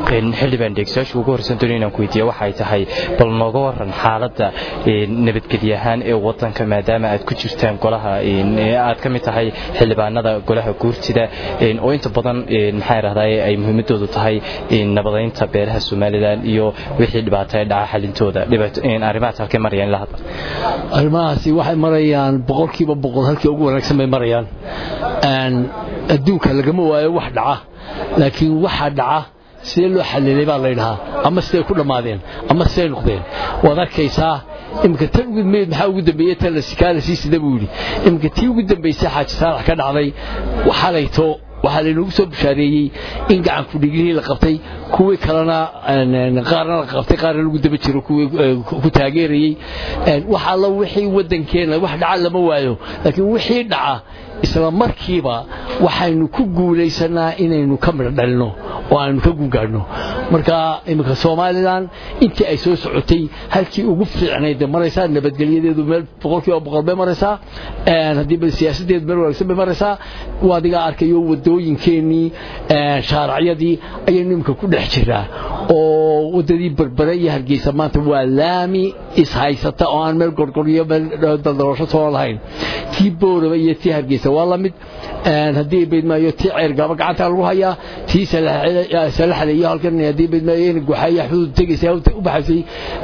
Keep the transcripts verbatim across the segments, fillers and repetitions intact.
in xildhibaan deegsaash ugu horsan doonay inaan ku weydiiyo waxay tahay bal nooga waran xaaladda nabadgelyahan ee wadanka maadaama aad ku jirtaan golaha aad ka mid tahay xildhibaanada golaha guurtida oo inta badan maxay raahday ay muhiimadoodu tahay nabadeynta beelaha Soomaaliland iyo wixii dhibaato dhaca xalintooda dhibaato in arrimaha halkee marayaan la hadla arrimahaasi waxay marayaan boqolkiiba boqol halkii ugu wanaagsan bay marayaan aan adduunka lagama waayo wax dhaca laakiin waxa dhaca sidee loo xalilay baa la yiraahdaa ama sidee ku dhamaadeen ama sidee noqdeen waad arkaysaa imka tan ugu meed maxaa ugu dambeeyay tan la sikaala si sida buu yiri imka tii ugu dambeysay xaaji saalax ka dhacday waxa layto waxa lagu soo bushaareeyay in gacan ku dhigihii la qabtay kuwii kalena qaarna la qabtay qaarna lagu daba jiro kuwii ku taageerayay waxa la wixii wadankeena wax dhaca lama waayo laakiin wixii dhaca isla markiiba waxaynu ku guuleysanaa inaynu ka mid dhalno oo aanu ka guulgaarno marka imika Soomaaliland intii ay soo socotay halkii ugu fiicnayd maraysaa nabadgelyadeedu meel boqolkiiba boqol bay maraysaa ee hadii bal siyaasadeedu meel wanaagsan bay maraysaa waadiga arkayo wadooyinkeenii ee shaariciyadii ayaynu imika ku dhex jiraa oo wadadii Berbera iyo Hargeysa maanta waa laami is haysata oo aan meel gorgoriyo meel daldaroosho soo lahayn tii Booraba iyo tii Hargeysa waa la mid aan hadii beedmaayo tii ceer gaba gacanta lagu hayaa tii salaxda iyo halkan hadii beedmaayo in guxaya xuduud tagaysa u baxay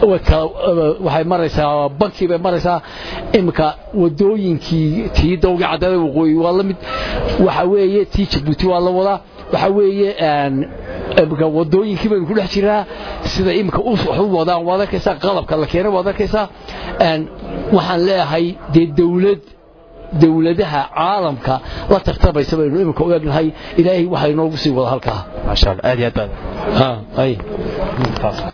waxay maraysaa banki bay maraysaa imka wadooyinkii tii dowga cadada waqooyi waa la mid waxa weeye tii Djibouti waa la wada waxa weeye aan imka wadooyinkii bay ku dhex jiraa sida imka u soo wadaan wada kaysa qalabka la keenay wada kaysa aan waxaan leeyahay dawlad dawladaha caalamka la tartabaysa baynu imika u eegnahay ilaahay waxa inoogu sii wada halka ma sha Allah aad iyo aad ah ay